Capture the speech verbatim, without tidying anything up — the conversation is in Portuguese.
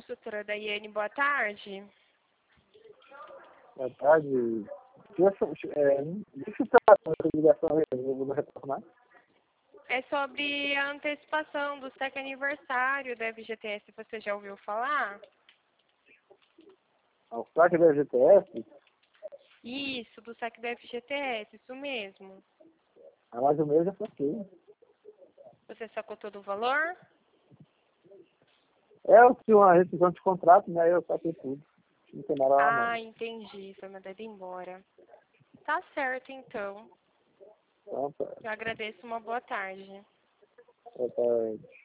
consultora da Iane, boa tarde. Boa tarde. É, deixa eu falar com essa ligação aí, eu vou retornar. É sobre a antecipação do S E C aniversário da F G T S, você já ouviu falar? O saque da G T S, Isso, do S E C da F G T S, isso mesmo. há mais um mês já saquei. Você sacou todo o valor? É, eu tinha uma rescisão de contrato, né? Eu saquei tudo. Não tem nada lá, não. Ah, entendi, foi mandado embora. Tá certo, então. Então, tá. Eu agradeço, uma boa tarde. Boa tarde.